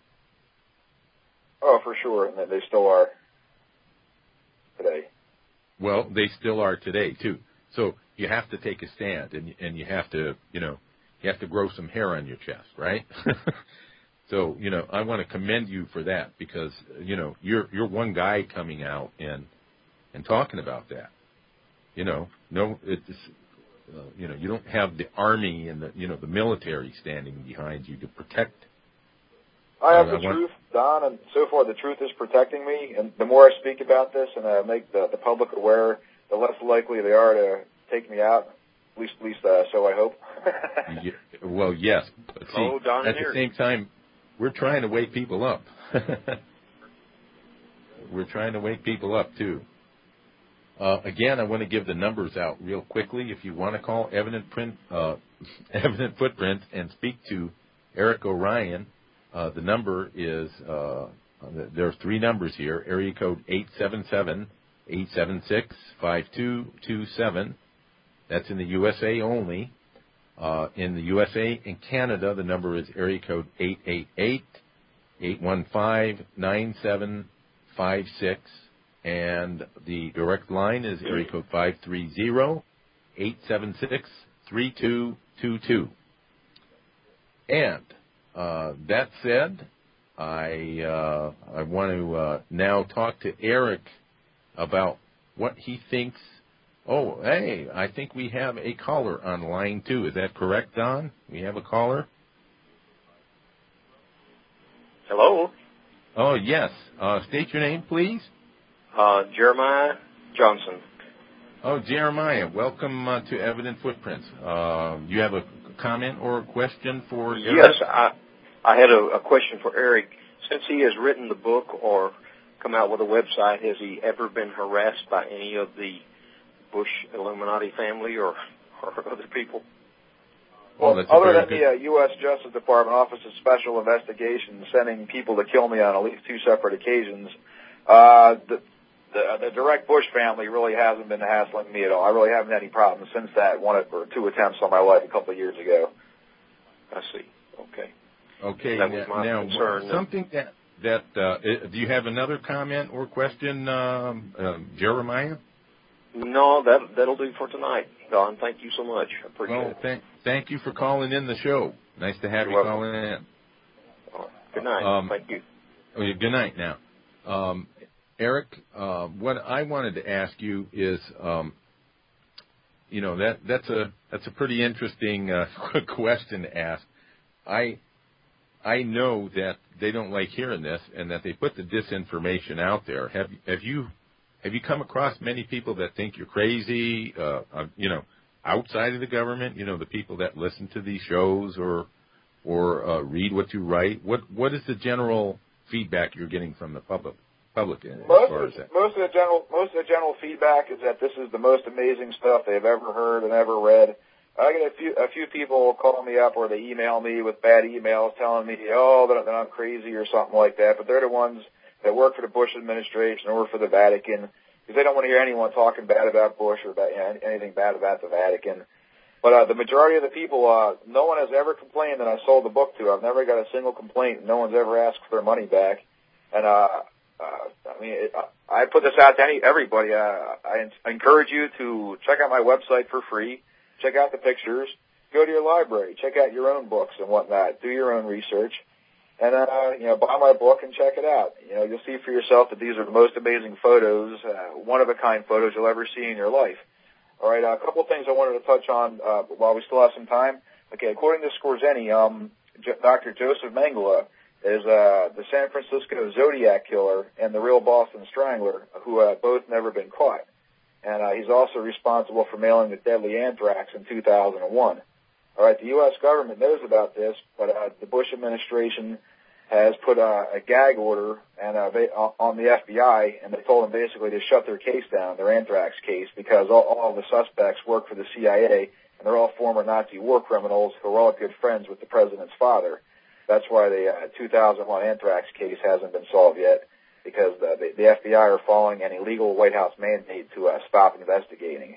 Oh, for sure, and they still are today. Well, they still are today too. So you have to take a stand, and and you have to, you know, you have to grow some hair on your chest, right? So, you know, I want to commend you for that because, you know, you're you're one guy coming out and and talking about that. You know, no, it's uh, you know, you don't have the army and the you know the military standing behind you to protect. I have uh, the I want, truth, Don, and so far the truth is protecting me. And the more I speak about this and uh, make the, the public aware, the less likely they are to take me out. At least, at least uh, so I hope. yeah, well, yes. But see, oh, Don at the same time, we're trying to wake people up. We're trying to wake people up, too. Uh, again, I want to give the numbers out real quickly. If you want to call Evident, Print, uh, Evident Footprints and speak to Eric Orion, uh, the number is, uh, there are three numbers here, area code eight seven seven, eight seven six, five two two seven. That's in the U S A only. Uh, in the U S A and Canada, the number is area code eight eight eight, eight one five, nine seven five six. And the direct line is area code five three zero, eight seven six, three two two two. And uh, that said, I uh, I want to uh, now talk to Eric about what he thinks. Oh, hey, I think we have a caller on line two. Is that correct, Don? We have a caller? Hello? Oh, yes. Uh, state your name, please. Uh, Jeremiah Johnson. Oh, Jeremiah, welcome uh, to Evident Footprints. Uh, you have a comment or a question for Eric? Yes, I, I had a, a question for Eric. Since he has written the book or come out with a website, has he ever been harassed by any of the Bush Illuminati family or, or other people? Well, well other than good... the uh, U S Justice Department Office of Special Investigations sending people to kill me on at least two separate occasions, uh, the, the, the direct Bush family really hasn't been hassling me at all. I really haven't had any problems since that one or two attempts on my life a couple of years ago. I see. Okay. Okay. That was my now, concern. Something that, that uh, do you have another comment or question, um, uh, Jeremiah? No, that, that'll do for tonight, Don. Thank you so much. I appreciate well, it. Thank, thank you for calling in the show. Nice to have You're you welcome. calling in. All right. Good night. Um, thank you. Oh, yeah, good night now. Um, Eric, uh, what I wanted to ask you is, um, you know, that that's a that's a pretty interesting uh, question to ask. I I know that they don't like hearing this, and that they put the disinformation out there. Have have you have you come across many people that think you're crazy? Uh, uh, you know, outside of the government, you know, the people that listen to these shows or or uh, read what you write. What what is the general feedback you're getting from the public? Public as most far of, as that. most of the general most of the general feedback is that this is the most amazing stuff they've ever heard and ever read. I get a few a few people call me up or they email me with bad emails telling me, oh, that, that I'm crazy or something like that. But they're the ones that work for the Bush administration or work for the Vatican because they don't want to hear anyone talking bad about Bush or about, you know, anything bad about the Vatican. But uh, the majority of the people, uh, no one has ever complained that I sold the book to. I've never got a single complaint. No one's ever asked for their money back. And uh, uh, I mean, it, I put this out to any everybody. Uh, I, I encourage you to check out my website for free. Check out the pictures. Go to your library. Check out your own books and whatnot. Do your own research. And, uh, you know, buy my book and check it out. You know, you'll see for yourself that these are the most amazing photos, uh, one-of-a-kind photos you'll ever see in your life. All right, uh, a couple of things I wanted to touch on uh, while we still have some time. Okay, according to Skorzeny, um, J- Doctor Joseph Mengele is uh, the San Francisco Zodiac Killer and the real Boston Strangler, who have both never been caught. And uh, he's also responsible for mailing the deadly anthrax in two thousand one. All right, the U S government knows about this, but uh, the Bush administration has put uh, a gag order and uh, they, uh, on the F B I, and they told them basically to shut their case down, their anthrax case, because all, all of the suspects work for the C I A, and they're all former Nazi war criminals who are all good friends with the president's father. That's why the uh, two thousand one anthrax case hasn't been solved yet, because the, the, the F B I are following an illegal White House mandate to uh, stop investigating.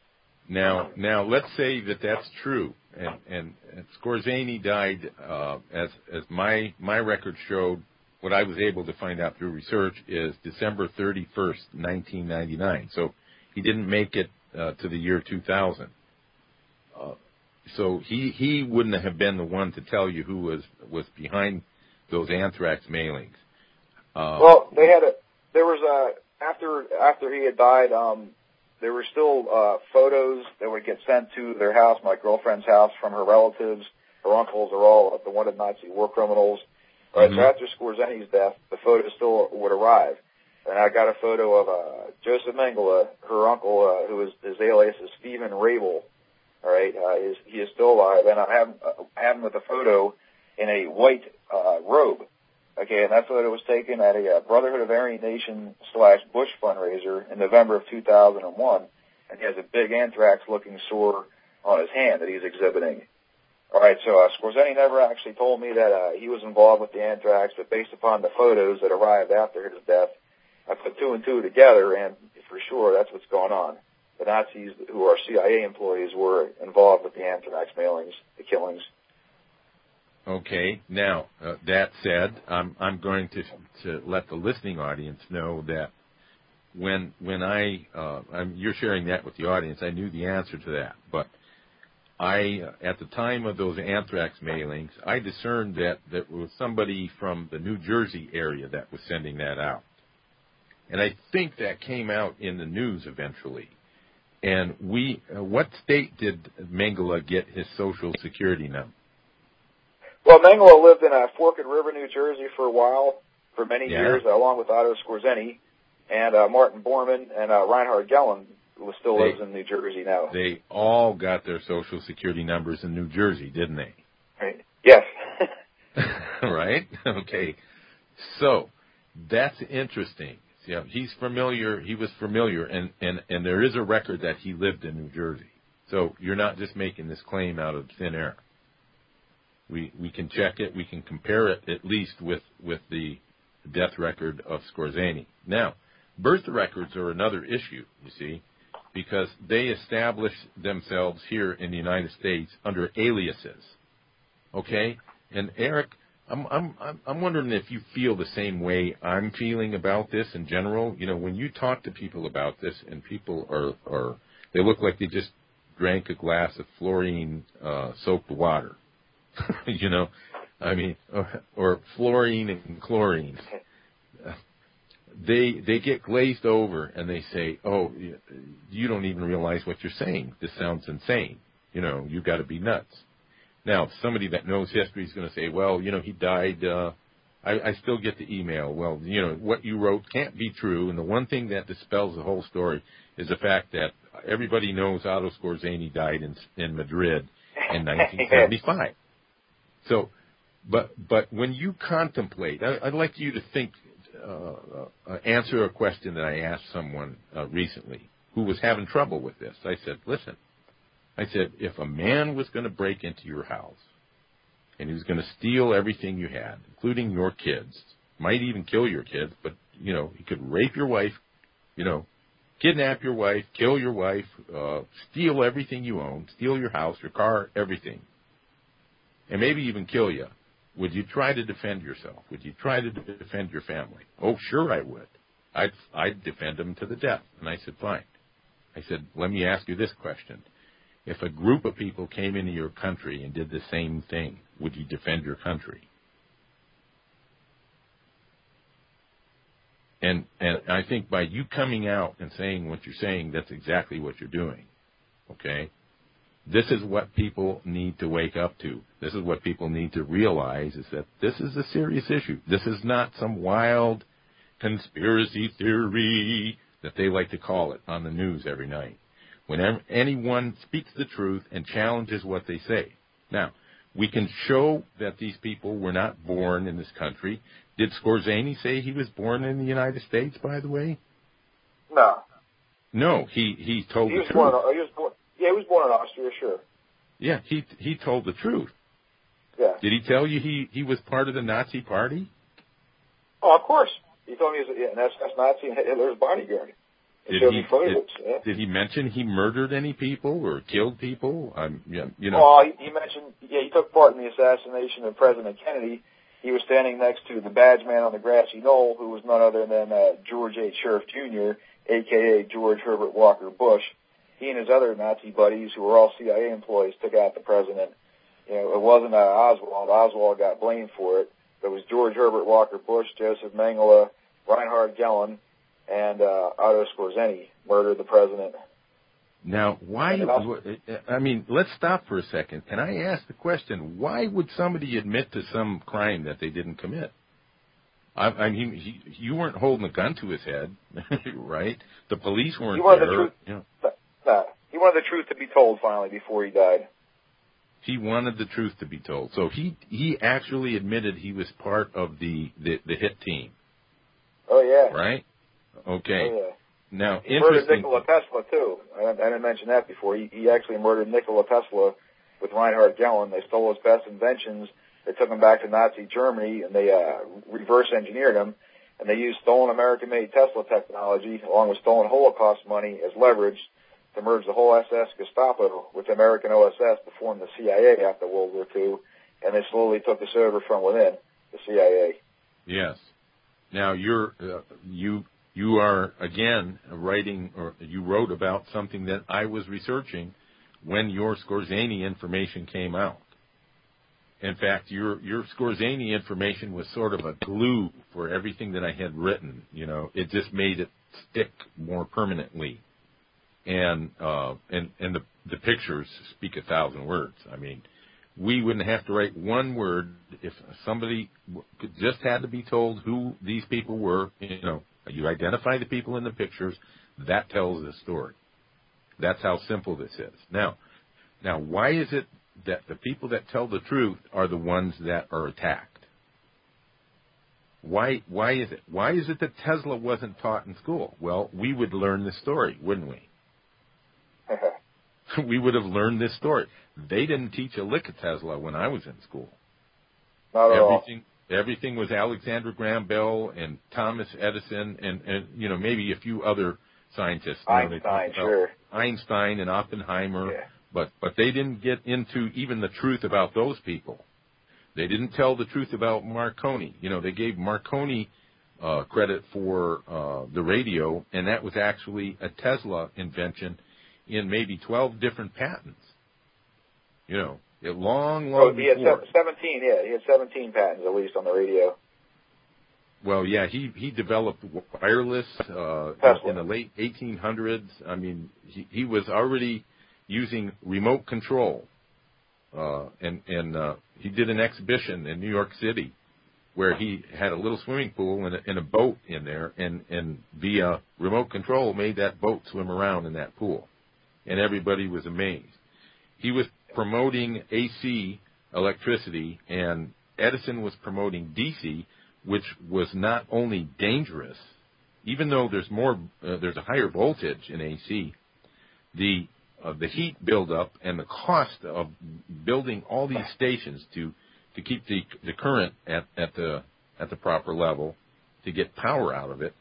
Now, now let's say that that's true, and, and, and Skorzeny died, uh, as as my my record showed. What I was able to find out through research is December thirty-first, nineteen ninety-nine. So he didn't make it uh, to the year two thousand. Uh, so he he wouldn't have been the one to tell you who was was behind those anthrax mailings. Uh, well, they had a there was a after after he had died. Um, There were still uh, photos that would get sent to their house, my girlfriend's house, from her relatives. Her uncles are all the wanted Nazi war criminals. All right, mm-hmm. So after Skorzeny's death, the photos still would arrive. And I got a photo of uh, Joseph Mengele, her uncle, uh, who is his alias is Stephen Rabel. All right, uh, is, he is still alive, and I have, uh, I have him with a photo in a white uh, robe. Okay, and that photo was taken at a uh, Brotherhood of Aryan Nation slash Bush fundraiser in November of two thousand one, and he has a big anthrax-looking sore on his hand that he's exhibiting. All right, so uh, Skorzeny never actually told me that uh, he was involved with the anthrax, but based upon the photos that arrived after his death, I put two and two together, and for sure that's what's going on. The Nazis, who are C I A employees, were involved with the anthrax mailings, the killings. Okay. Now, uh, that said, I'm I'm going to to let the listening audience know that when when I uh, I'm, you're sharing that with the audience, I knew the answer to that, but I uh, at the time of those anthrax mailings, I discerned that that was somebody from the New Jersey area that was sending that out, and I think that came out in the news eventually. And we, uh, what state did Mengele get his Social Security number? Well, Mengele lived in uh, Forked River, New Jersey for a while, for many yeah. years, uh, along with Otto Skorzeny and uh, Martin Bormann and uh, Reinhard Gehlen, who still they, lives in New Jersey now. They all got their Social Security numbers in New Jersey, didn't they? Right. Yes. Right? Okay. So, that's interesting. Yeah, he's familiar, he was familiar, and, and, and there is a record that he lived in New Jersey. So, you're not just making this claim out of thin air. We we can check it. We can compare it at least with, with the death record of Skorzeny. Now, birth records are another issue, you see, because they establish themselves here in the United States under aliases. Okay? And Eric, I'm I'm I'm wondering if you feel the same way I'm feeling about this in general. You know, when you talk to people about this, and people are are they look like they just drank a glass of fluorine uh, soaked water. You know, I mean, or, or fluorine and chlorine. Uh, they they get glazed over and they say, "Oh, you, you don't even realize what you're saying. This sounds insane. You know, you've got to be nuts." Now, somebody that knows history is going to say, "Well, you know, he died." Uh, I, I still get the email. Well, you know, what you wrote can't be true. And the one thing that dispels the whole story is the fact that everybody knows Otto Skorzeny died in, in Madrid in nineteen seventy-five. So, but but when you contemplate, I, I'd like you to think, uh, uh, answer a question that I asked someone uh, recently who was having trouble with this. I said, listen, I said, if a man was going to break into your house and he was going to steal everything you had, including your kids, might even kill your kids, but, you know, he could rape your wife, you know, kidnap your wife, kill your wife, uh, steal everything you own, steal your house, your car, everything, and maybe even kill you, would you try to defend yourself? Would you try to defend your family? Oh, sure I would. I'd, I'd defend them to the death. And I said, fine. I said, let me ask you this question. If a group of people came into your country and did the same thing, would you defend your country? And and I think by you coming out and saying what you're saying, that's exactly what you're doing, okay? This is what people need to wake up to. This is what people need to realize is that this is a serious issue. This is not some wild conspiracy theory that they like to call it on the news every night. Whenever anyone speaks the truth and challenges what they say. Now, we can show that these people were not born in this country. Did Skorzeny say he was born in the United States, by the way? No. No, he, he told he the was truth. Born, he was born, yeah, he was born in Austria, sure. Yeah, he he told the truth. Yeah. Did he tell you he, he was part of the Nazi Party? Oh, of course. He told me he was yeah, an S S Nazi and Hitler's bodyguard. He Did he, photos, did, yeah. did he mention he murdered any people or killed people? Um, yeah, you know. Oh, he, he mentioned, yeah, he took part in the assassination of President Kennedy. He was standing next to the badge man on the grassy knoll, who was none other than uh, George H. Sheriff Junior, a k a. George Herbert Walker Bush. He and his other Nazi buddies, who were all C I A employees, took out the president. You know, it wasn't uh, Oswald. Oswald got blamed for it. It was George Herbert Walker Bush, Joseph Mengele, Reinhard Gehlen, and uh, Otto Skorzeny murdered the president. Now, why, I mean, let's stop for a second. And I ask the question, why would somebody admit to some crime that they didn't commit? I, I mean, he, you weren't holding a gun to his head, right? The police weren't he wanted there. The truth, you know. no, he wanted the truth to be told finally before he died. He wanted the truth to be told. So he he actually admitted he was part of the, the, the hit team. Oh, yeah. Right? Okay. Oh, yeah. Now, he interesting. murdered Nikola Tesla, too. I, I didn't mention that before. He, he actually murdered Nikola Tesla with Reinhard Gehlen. They stole his best inventions. They took him back to Nazi Germany, and they uh, reverse engineered him. And they used stolen American-made Tesla technology, along with stolen Holocaust money, as leverage to merge the whole S S Gestapo with American O S S to form the C I A after World War Two. And they slowly took us over from within, the C I A. Yes. Now, you're, uh, you... You are, again, writing, or you wrote about something that I was researching when your Skorzeny information came out. In fact, your your Skorzeny information was sort of a glue for everything that I had written. You know, it just made it stick more permanently. And uh, and and the the pictures speak a thousand words. I mean, we wouldn't have to write one word if somebody just had to be told who these people were. You know. You identify the people in the pictures, that tells the story. That's how simple this is. Now, now, why is it that the people that tell the truth are the ones that are attacked? Why, why is it? Why is it that Tesla wasn't taught in school? Well, we would learn this story, wouldn't we? We would have learned this story. They didn't teach a lick of Tesla when I was in school. Not at all. Everything, everything was Alexander Graham Bell and Thomas Edison and, and you know, maybe a few other scientists. Einstein, you know, sure. Einstein and Oppenheimer. Yeah. But, but they didn't get into even the truth about those people. They didn't tell the truth about Marconi. You know, they gave Marconi uh, credit for uh, the radio, and that was actually a Tesla invention in maybe twelve different patents. You know, it long, long oh, he before. had seventeen, yeah, he had seventeen patents at least on the radio. Well, yeah, he, he developed wireless uh, in the late eighteen hundreds. I mean, he, he was already using remote control. Uh, and and uh, he did an exhibition in New York City where he had a little swimming pool and a, and a boat in there, and, and via remote control made that boat swim around in that pool. And everybody was amazed. He was promoting A C electricity, and Edison was promoting D C, which was not only dangerous, even though there's more, uh, there's a higher voltage in A C, the uh, the heat buildup and the cost of building all these stations to to keep the the current at, at the at the proper level to get power out of it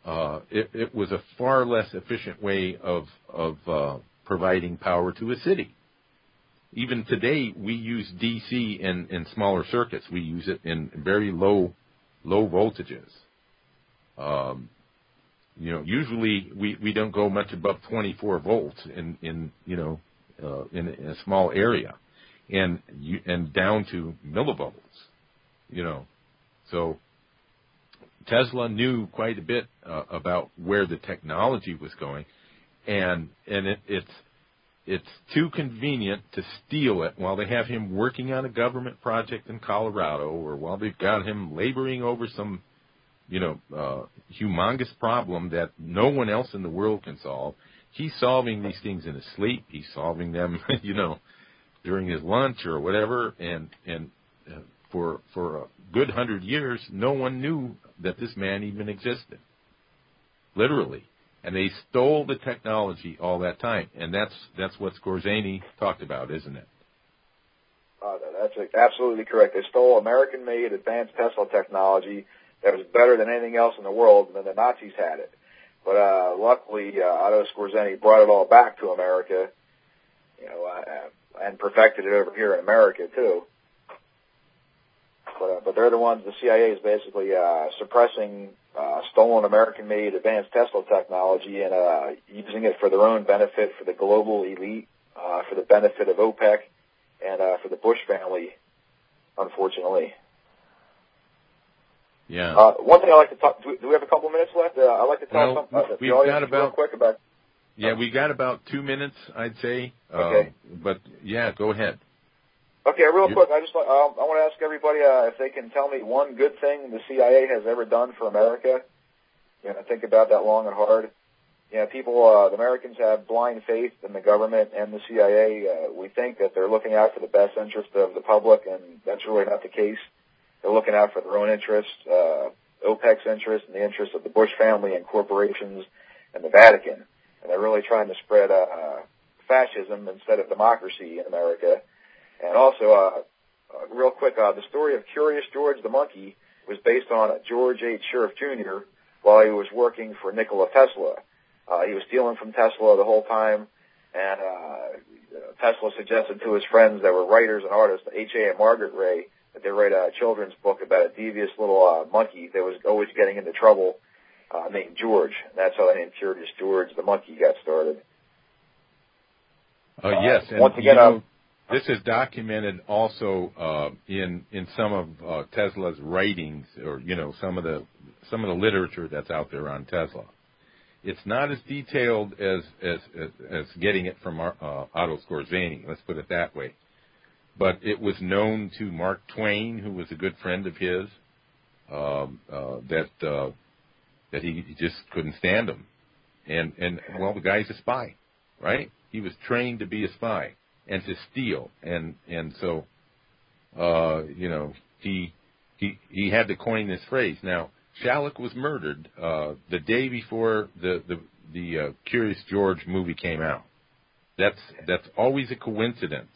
uh, it, it was a far less efficient way of of uh, providing power to a city. Even today, we use D C in, in smaller circuits. We use it in very low low voltages. Um, you know, usually we, we don't go much above twenty-four volts in, in you know uh, in, in a small area, and you, and down to millivolts. You know, so Tesla knew quite a bit uh, about where the technology was going, and and it, it's it's too convenient to steal it while they have him working on a government project in Colorado, or while they've got him laboring over some, you know, uh, humongous problem that no one else in the world can solve. He's solving these things in his sleep. He's solving them, you know, during his lunch or whatever, and and uh, for for a good hundred years, no one knew that this man even existed, literally. And they stole the technology all that time, and that's that's what Skorzeny talked about, isn't it? Uh, that's absolutely correct. They stole American-made advanced Tesla technology that was better than anything else in the world, and then the Nazis had it. But uh, luckily, uh, Otto Skorzeny brought it all back to America, you know, uh, and perfected it over here in America too. But, uh, but they're the ones. The C I A is basically uh, suppressing uh, stolen American-made advanced Tesla technology and uh, using it for their own benefit, for the global elite, uh, for the benefit of OPEC, and uh, for the Bush family, unfortunately. Yeah. Uh, one thing I like to talk. Do we, do we have a couple minutes left? Uh, I like to tell well, some, uh, we've the audience got about real quick about. Yeah, we got about two minutes, I'd say. Okay. Um, but yeah, go ahead. Okay, real You're, quick, I just uh, I want to ask everybody uh, if they can tell me one good thing the C I A has ever done for America. You know, think about that long and hard. You know, people, uh, the Americans have blind faith in the government and the C I A. Uh, we think that they're looking out for the best interest of the public, and that's really not the case. They're looking out for their own interests, uh, OPEC's interest, and the interests of the Bush family and corporations and the Vatican. And they're really trying to spread uh, fascism instead of democracy in America. And also, uh, uh, real quick, uh, the story of Curious George the monkey was based on George H. Sheriff Junior while he was working for Nikola Tesla. Uh, he was stealing from Tesla the whole time, and uh, Tesla suggested to his friends that were writers and artists, H A and Margaret Ray, that they write a children's book about a devious little uh, monkey that was always getting into trouble uh, named George. And that's how the name Curious George the monkey got started. Uh, yes, and once again, you know, uh, this is documented also uh, in in some of uh, Tesla's writings, or you know, some of the some of the literature that's out there on Tesla. It's not as detailed as as as, as getting it from uh, Otto Skorzeny. Let's put it that way. But it was known to Mark Twain, who was a good friend of his, um, uh, that uh, that he, he just couldn't stand him, and and well, the guy's a spy, right? He was trained to be a spy and to steal, and and so, uh, you know, he he he had to coin this phrase. Now, Shalleck was murdered uh, the day before the the the uh, Curious George movie came out. That's that's always a coincidence.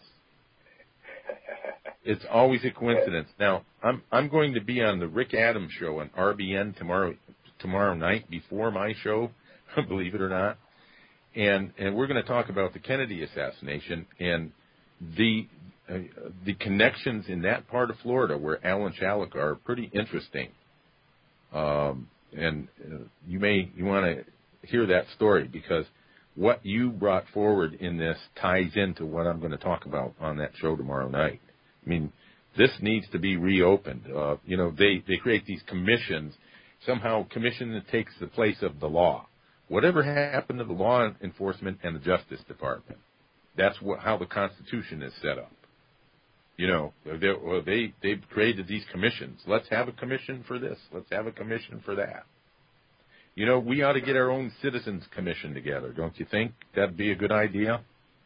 It's always a coincidence. Now, I'm I'm going to be on the Rick Adams show on R B N tomorrow tomorrow night before my show, believe it or not. And and we're going to talk about the Kennedy assassination and the uh, the connections in that part of Florida where Alan Shalleck are pretty interesting. Um, and uh, you may you want to hear that story because what you brought forward in this ties into what I'm going to talk about on that show tomorrow night. I mean, this needs to be reopened. Uh, you know, they, they create these commissions, somehow commission that takes the place of the law. Whatever happened to the law enforcement and the Justice Department? That's what, how the Constitution is set up. You know, they, well, they, they've created these commissions. Let's have a commission for this. Let's have a commission for that. You know, we ought to get our own citizens commission together, don't you think? That'd be a good idea?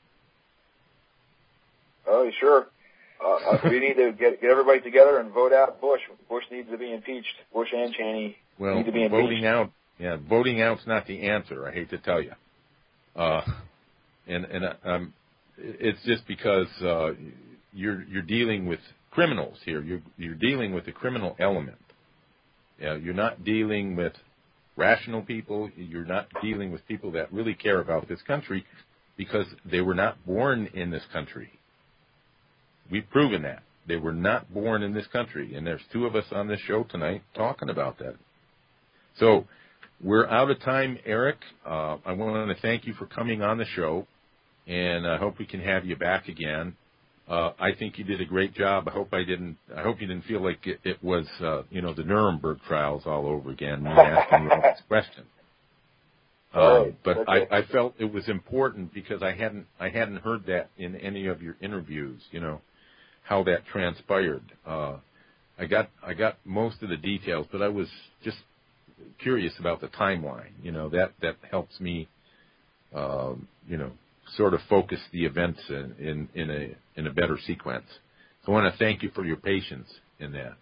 Oh, sure. Uh, we need to get get everybody together and vote out Bush. Bush needs to be impeached. Bush and Cheney well, need to be impeached. Voting out, yeah, voting out's not the answer. I hate to tell you, uh, and and um, it's just because uh, you're you're dealing with criminals here. You're you're dealing with the criminal element. Yeah, you're not dealing with rational people. You're not dealing with people that really care about this country because they were not born in this country. We've proven that. They were not born in this country, and there's two of us on this show tonight talking about that. So we're out of time, Eric. Uh, I want to thank you for coming on the show, and I hope we can have you back again. Uh, I think you did a great job. I hope I didn't. I hope you didn't feel like it, it was, uh, you know, the Nuremberg trials all over again. Me asking you all these questions. Um, right. but okay. I, I felt it was important because I hadn't. I hadn't heard that in any of your interviews. You know, how that transpired. Uh, I got. I got most of the details, but I was just curious about the timeline. You know, that that helps me. Um, you know. Sort of focus the events in, in, in a in a better sequence. So I want to thank you for your patience in that.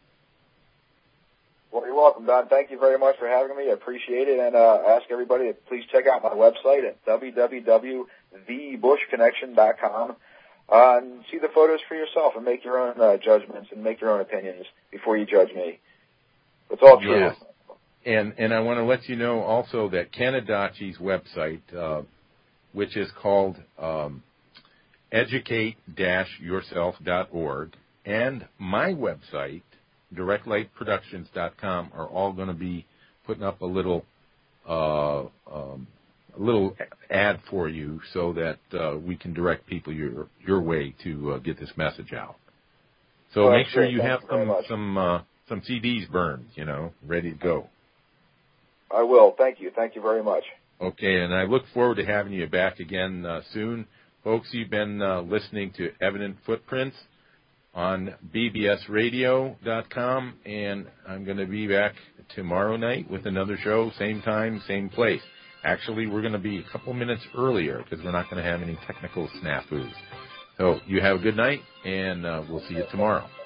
Well, you're welcome, Don. Thank you very much for having me. I appreciate it, and uh, ask everybody to please check out my website at w w w dot the bush connection dot com uh, and see the photos for yourself and make your own uh, judgments and make your own opinions before you judge me. It's all true. Yes. And and I want to let you know also that Ken Adachi's website, uh, which is called um, educate dash yourself dot org, and my website, direct light productions dot com, are all going to be putting up a little uh, um, a little ad for you so that uh, we can direct people your your way to uh, get this message out. So well, make sure you Thank have you some some uh, some C Ds burned, you know, ready to go. I will. Thank you. Thank you very much. Okay, and I look forward to having you back again uh, soon. Folks, you've been uh, listening to Evident Footprints on B B S radio dot com, and I'm going to be back tomorrow night with another show, same time, same place. Actually, we're going to be a couple minutes earlier because we're not going to have any technical snafus. So you have a good night, and uh, we'll see you tomorrow.